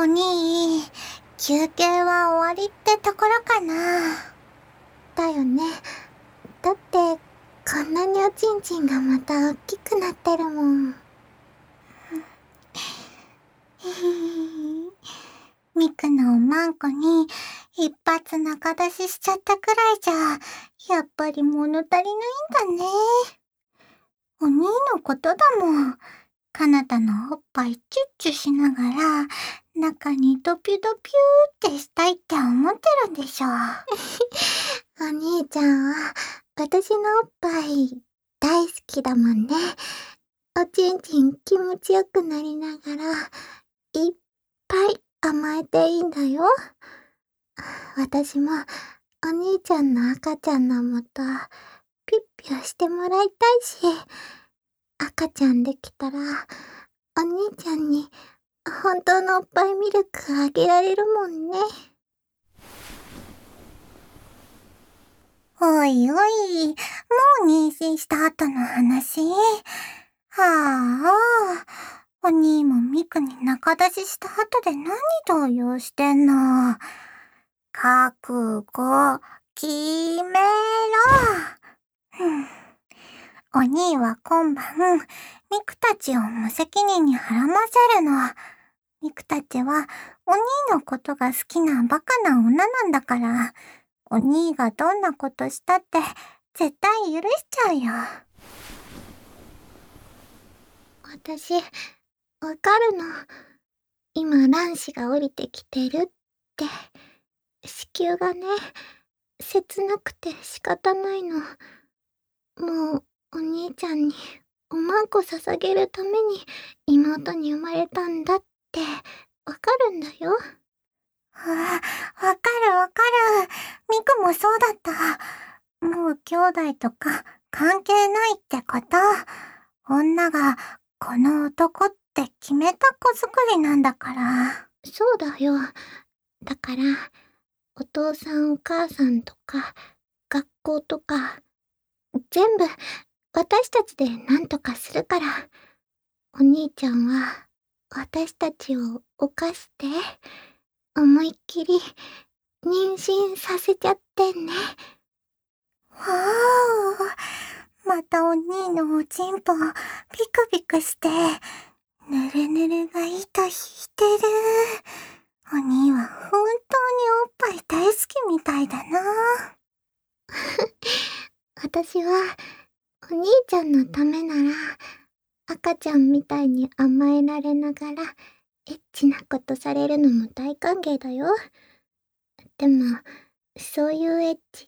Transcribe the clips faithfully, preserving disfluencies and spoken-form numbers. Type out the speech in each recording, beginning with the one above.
お兄、休憩は終わりってところかな。だよね。だって、こんなにおちんちんがまた大きくなってるもん。ミクのおまんこに一発中出ししちゃったくらいじゃ、やっぱり物足りないんだね。お兄のことだもん。かなたのおっぱいチュッチュしながら、中にドピュドピューってしたいって思ってるんでしょ。お兄ちゃんは、私のおっぱい大好きだもんね。おちんちん気持ちよくなりながら、いっぱい甘えていいんだよ。私も、お兄ちゃんの赤ちゃんのもと、ピッピをしてもらいたいし、赤ちゃんできたら、お兄ちゃんに本当のおっぱいミルクあげられるもんね。おいおい、もう妊娠した後の話。はあ、お兄もミクに中出しした後で何動揺してんの。覚悟、決めろ。お兄は今晩、ミクたちを無責任にはらませるの。ミクたちは、お兄のことが好きなバカな女なんだから、お兄がどんなことしたって、絶対許しちゃうよ。私、わかるの。今卵子が降りてきてるって。子宮がね、切なくて仕方ないの。もう、お兄ちゃんにおまんこ捧げるために妹に生まれたんだってわかるんだよ。あ、わかるわかる。ミクもそうだった。もう兄弟とか関係ないってこと。女がこの男って決めた子作りなんだから。そうだよ。だから、お父さんお母さんとか、学校とか、全部私たちで何とかするから。お兄ちゃんは私たちを犯して、思いっきり妊娠させちゃってね。はあ、またお兄のおちんぽピクピクして、ぬるぬるが糸引いてる。お兄は本当におっぱい大好きみたいだな。私は、お兄ちゃんのためなら、赤ちゃんみたいに甘えられながら、エッチなことされるのも大歓迎だよ。でも、そういうエッチって、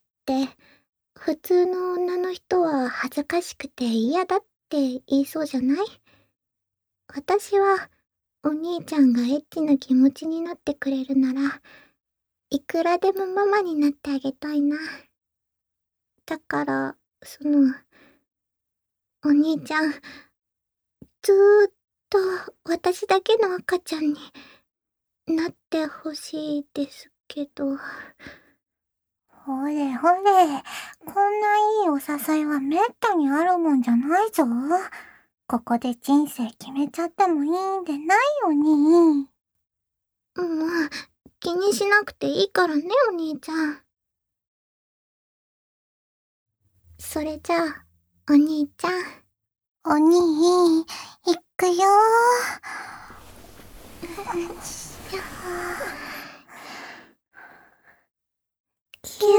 普通の女の人は恥ずかしくて嫌だって言いそうじゃない？私は、お兄ちゃんがエッチな気持ちになってくれるなら、いくらでもママになってあげたいな。だから、その、お兄ちゃん、ずーっと私だけの赤ちゃんになってほしいですけど。ほれほれ、こんないいお誘いはめったにあるもんじゃないぞ。ここで人生決めちゃってもいいんでないよに。もう、気にしなくていいからね、お兄ちゃん。それじゃあ、お兄ちゃん。お兄、いくよー。キュ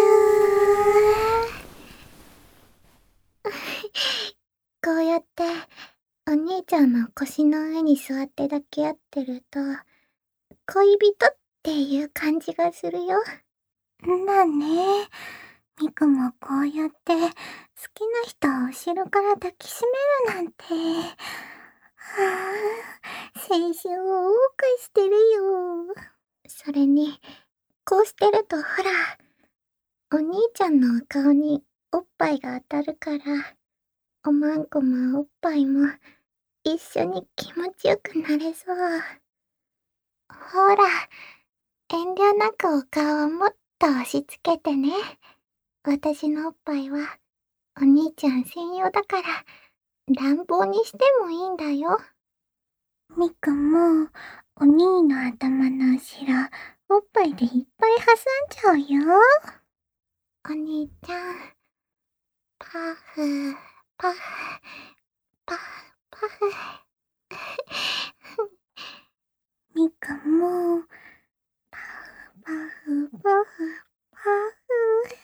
ー。こうやって、お兄ちゃんの腰の上に座って抱き合ってると、恋人っていう感じがするよ。だね。ミクもこうやって好きな人を後ろから抱きしめるなんて。はぁ、青春を謳歌してるよ。それに、こうしてるとほら、お兄ちゃんのお顔におっぱいが当たるから、おまんこもおっぱいも一緒に気持ちよくなれそう。ほら、遠慮なくお顔をもっと押し付けてね。私のおっぱいはお兄ちゃん専用だから乱暴にしてもいいんだよ。みくもお兄の頭の後ろ、おっぱいでいっぱい挟んじゃうよ。お兄ちゃん、パフ、パフ、パフ、パフ。みかも、パフ、パフ、パフ、パフ。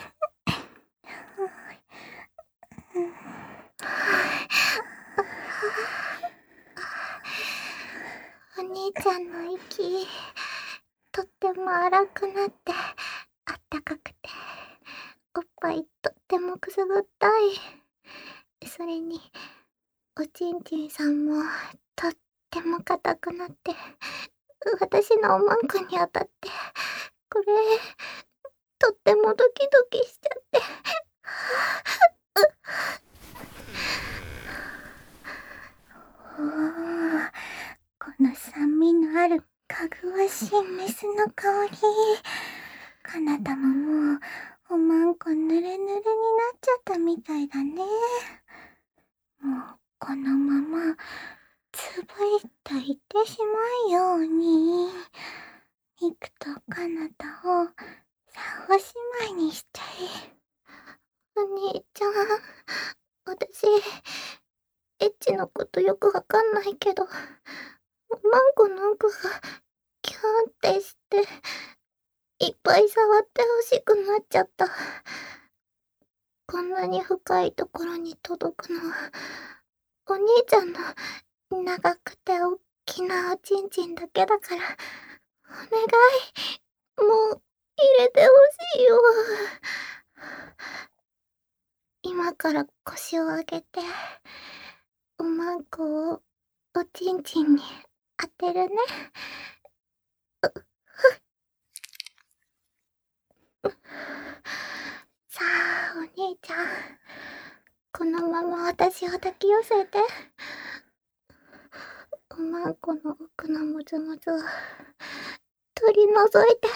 お兄ちゃんの息、とっても荒くなって、あったかくて、おっぱいとってもくすぐったい。それに、おちんちんさんも、とっても硬くなって、私のおまんこに当たって、これ、とってもドキドキしちゃって。おー、この酸味のあるかぐわしいメスの香り。かなたももう、おまんこぬれぬれになっちゃったみたいだね。もう、このまま、つぶいといってしまうように。ミクとかなたを、三姉妹にしちゃえ。お兄ちゃん、私、エッチのことよくわかんないけど、おまんこの奥が、キューンってして、いっぱい触ってほしくなっちゃった。こんなに深いところに届くのは、お兄ちゃんの長くておっきなおちんちんだけだから、お願い、もう入れてほしいよ。今から腰を上げて、おまんこをおちんちんに当てるね。さあ、お兄ちゃん。このまま私を抱き寄せて。おまんこの奥のもずもずを取り除いて。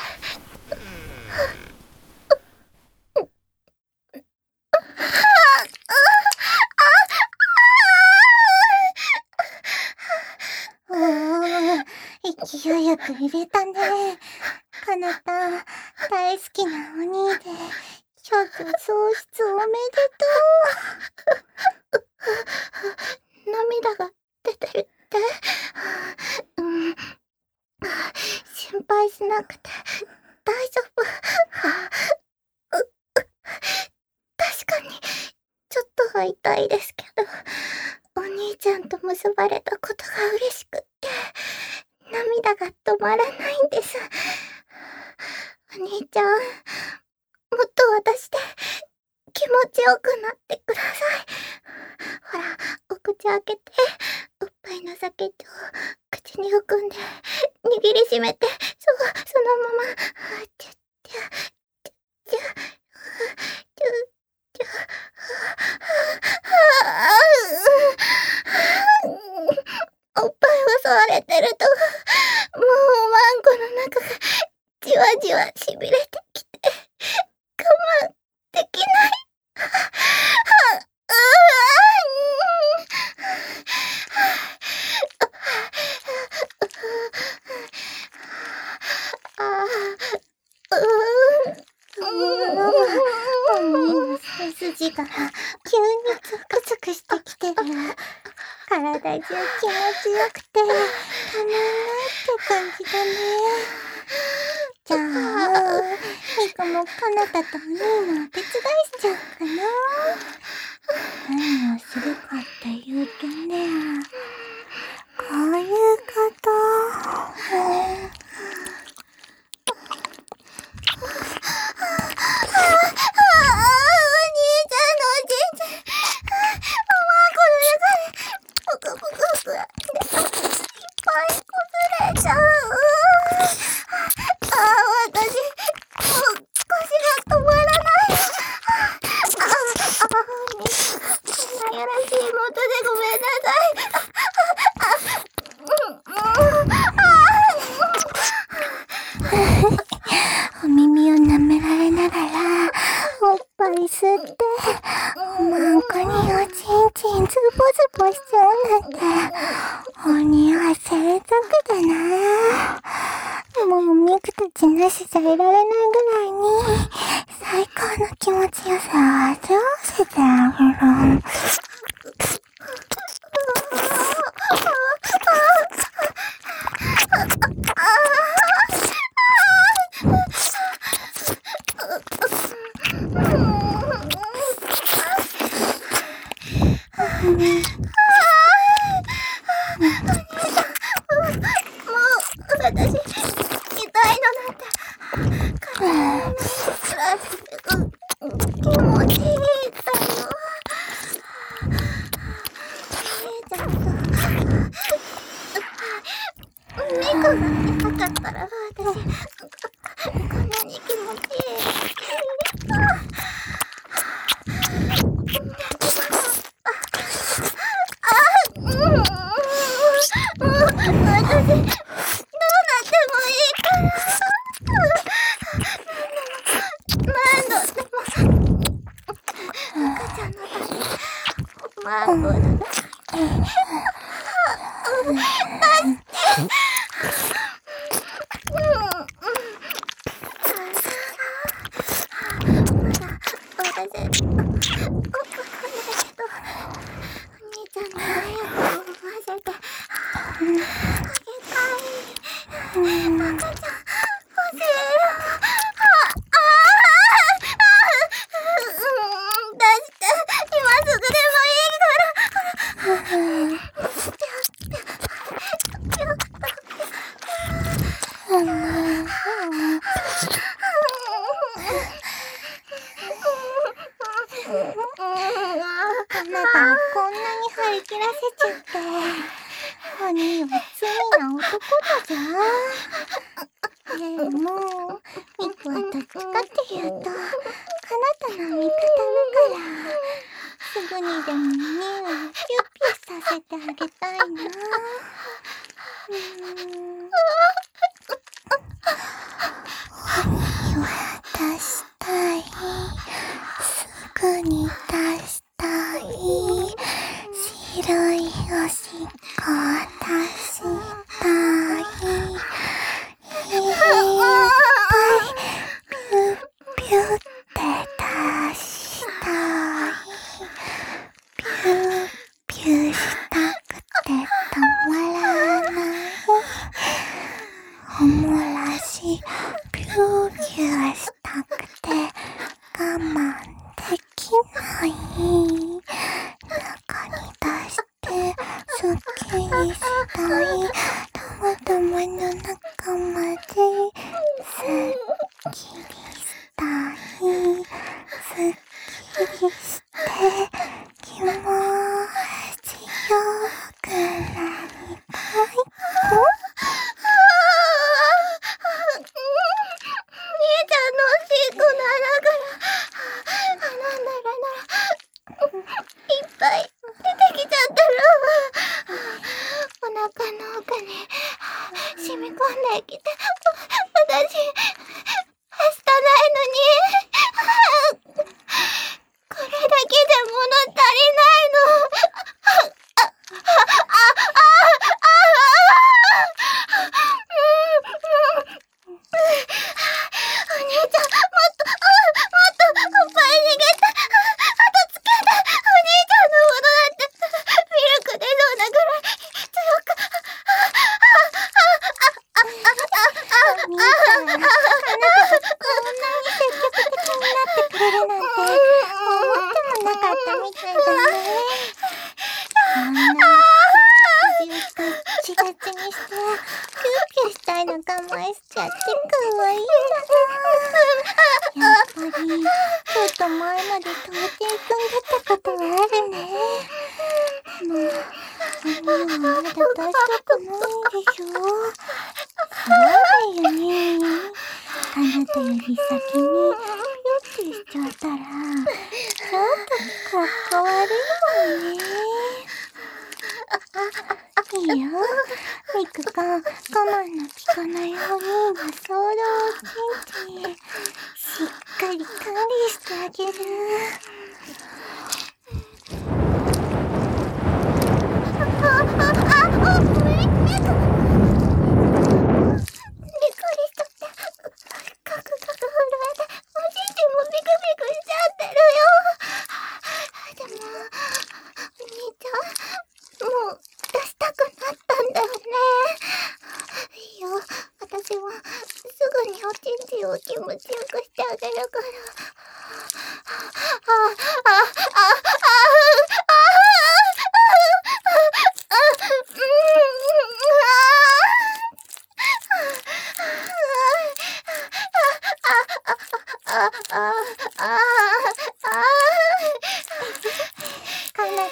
おー、勢いよく入れたね。かなた、大好きなお兄で、処女喪失おめでとう。涙が出てるって。うん、心配しなくて大丈夫。確かに、ちょっとは痛いですけど、お兄ちゃんと結ばれたことが嬉しくって、涙が止まらないんです。お兄ちゃん、もっと私で気持ちよくなってください。ほら、お口開けて、おっぱいの先っちょを口に含んで、握りしめて、そう、そのまま、ちゅっちゅ、ちゅっちゅ、ちゅっちゅ、おっぱいを吸われてると、もうおまんこの中がじわじわしびれてきて、我慢できない。背筋が急にゾクゾクしてきてる。体中気持ちよくてたまんないって感じだね。じゃあ、ミクもかなたとお兄のお手伝いしちゃおうかな。何をするかっていうとね、こういうこと。お耳を舐められながらおっぱい吸って、おまんこにおちんちんズボスポしちゃうなんて、鬼は性格だな。もうミクたちなしじゃいられないぐらいに、最高の気持ちよさを味わわせてあげる。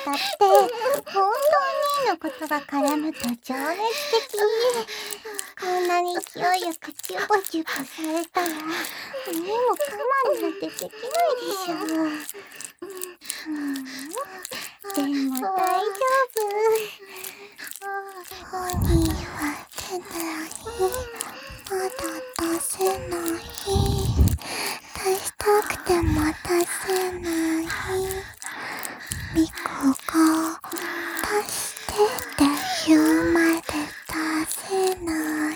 方って本当にのことが絡むと情熱的。こんなに勢いよくチュポチュポされたらにも我慢なんてできないでしょ。うん、でも大丈夫。おには出ない。まだ出せない。出したくても出せない。ミコが出してって言うまで出せない。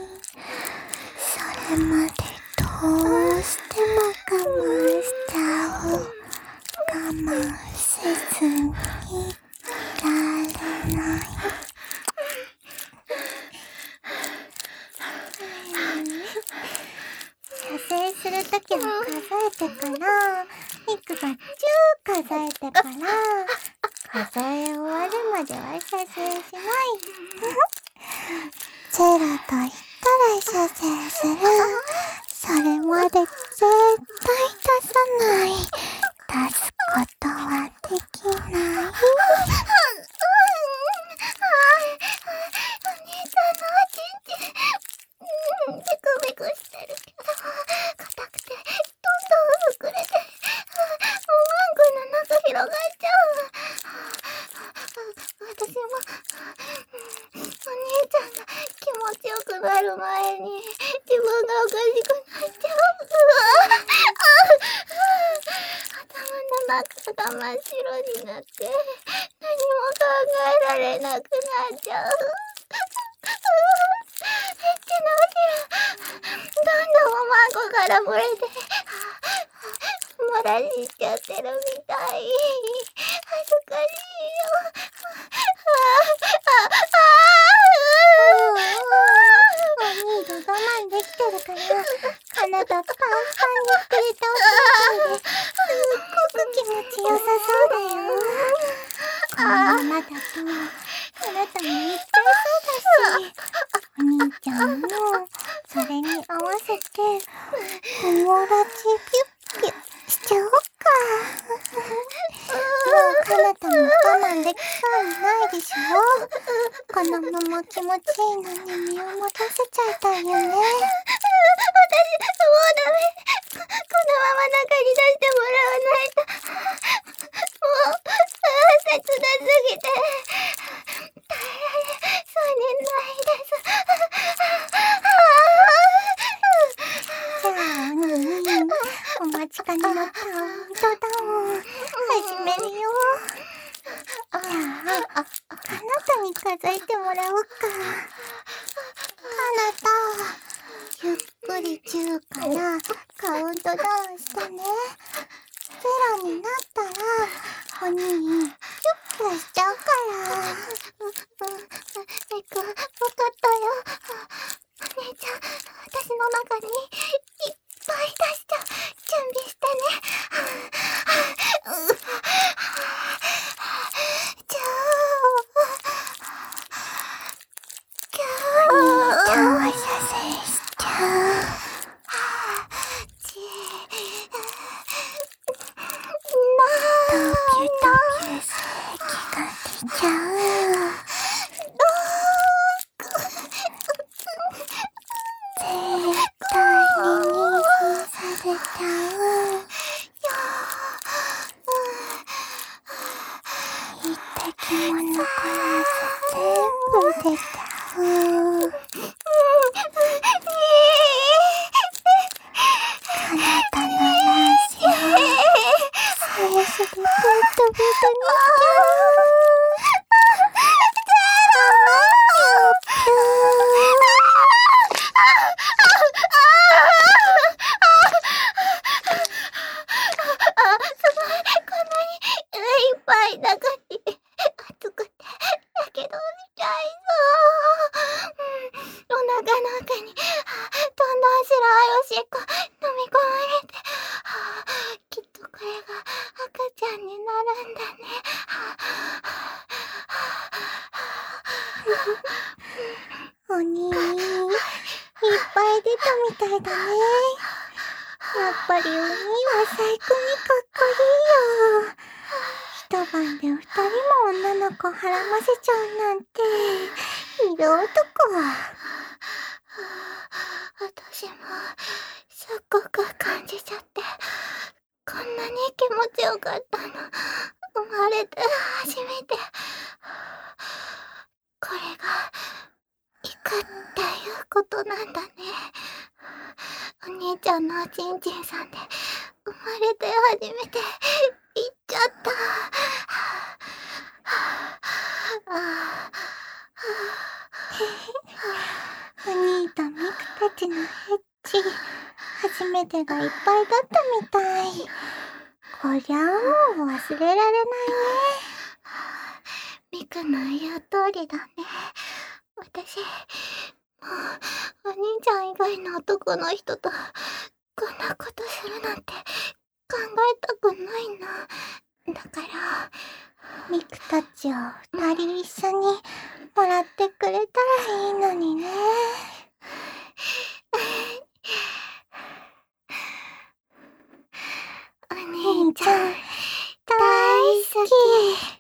それまでどうしても我慢しちゃう。我慢せずにいられない。射精するときは数えてから、ミクがじゅう数えてから、数え終わるまでは射精しない。ゼロと言ったら射精する。それまで絶対出さない。出すことはできない。お兄ちゃんのおちんちん、うん、ビクビクしてるけど、硬くてどんどん膨れて、おまんこの中広がっちゃう。私もお兄ちゃんが気持ちよくなる前に自分がおかしくなっちゃう。うわ頭の中が真っ白になって何も考えられなくなっちゃう。エッチなおしろどんどんおまんこから漏れて漏らしちゃってるみたい。恥ずかしいよ。お兄が我慢できてるから体パンパンに膨れたおちんちんですっごく気持ちよさそうだよ。このままだとあなたも言っちゃいそうだし、お兄ちゃんもそれに合わせて友達ピュッピュッしちゃおうか。もうかなたも我慢できそうにないでしょ。このまま気持ちいいのに身を持たせちゃいたいよね。私もうダメ。このまま中に出してもらわないと。もう切なすぎて耐えられそうにないです。じゃあお兄、お待ちかねのカウントダウン始めるよ。じゃあ、かなたに数えてもらおうか。かなた、ゆっくりじゅうからカウントダウンしてね。ゼロになったら、お兄、キュッキュしちゃうから。ミク、わかったよ。お姉ちゃん、私の中にいっぱい出しちゃう。準備してね。じゃあ、キューに超射精しちゃう。ちー、なー、ドキュドキュ精液が出ちゃう。絶対に妊娠させちゃう。一滴も残らず全部出ちゃう。かなたの卵子を精子でベトベトにしちゃう。お兄、いっぱい出たみたいだね。やっぱりお兄は最高にかっこいいよ。 一晩で二人も女の子はらませちゃうなんて、色男。 私も、すっごく感じちゃって、こんなに気持ちよかったの、生まれて初めて。これが、行くっていうことなんだね。お兄ちゃんのおちんちんさんで、生まれて初めて、行っちゃった。 お兄とミクたちのエッチ、初めてがいっぱいだったみたい。こりゃあもう忘れられないね。 ミクの言う通りだね。私、もう、お兄ちゃん以外の男の人と、こんなことするなんて、考えたくないな。だから、 ミクたちを二人一緒にもらってくれたらいいのにね。 お兄ちゃん、 大好き。